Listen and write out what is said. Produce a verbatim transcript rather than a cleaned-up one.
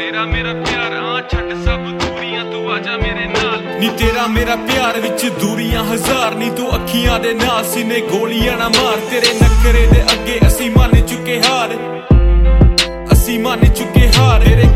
तेरा मेरा प्यार हाँ छड़ सब दूरियां तू आजा मेरे नाल नी तेरा मेरा प्यार विच दूरियां हजार नी तू अखियां दे नाल सीने गोलियां ना मार तेरे नखरे दे अगे असी मान चुके हार असी मान चुके हार तेरे